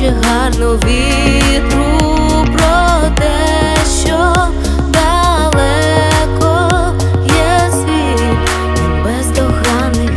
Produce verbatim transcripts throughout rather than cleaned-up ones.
ще гарно вітру про те, що далеко є світ, він бездоганний.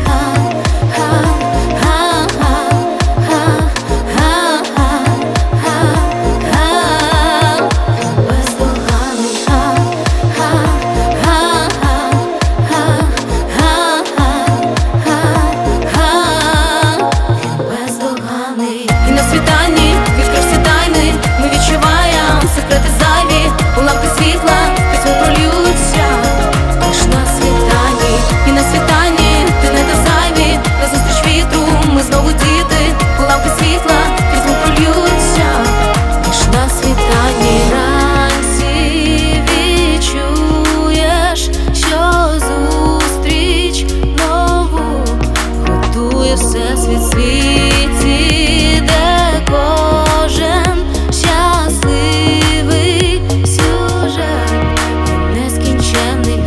І на світанні відкрив всі тайни, ми відчуваємо секрети зайві, уламки світла письмо пролються лиш на світанні. І на світанні ти не до зайві, назустріч вітру ми знову діти, уламки світла письмо пролються лиш на світанні. Вранці відчуєш, що зустріч нову готує всесвіт світі, кожен щасливий сюжет, він нескінченний.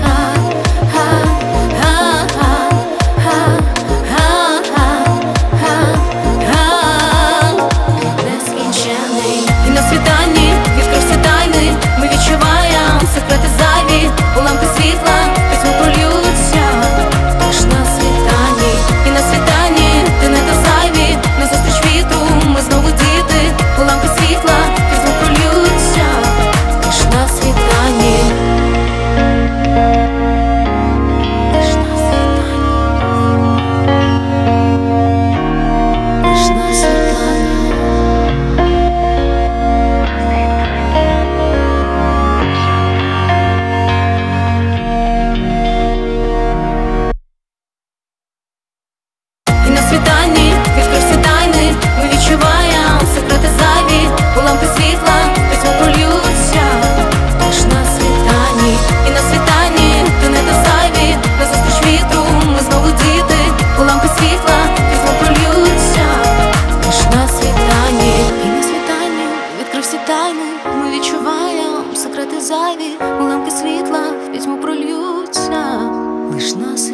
Нескінченний. І на світанні відкрив всі тайни, ми відчуваємо секрети зайві, уламки світла письмо пролються лиш на світанні. І на світанні ти не до зайві, назустріч вітру ми знову діти, уламки світла пізно пролються лиш на світанні. Лиш на світанні. Лиш на світанні. І на світанні відкрив всі тайни, ми відчуваємо секрети зайві, уламки світла письмо пролються лиш на світанні. І на світанні ти не до зайві, назустріч вітру ми знову діти, уламки світла письмо пролються лиш на світанні. І на світанні відкрив всі тайни, ми відчуваємо секрети зайві, уламки світла в пітьму пролються лиш на світанні.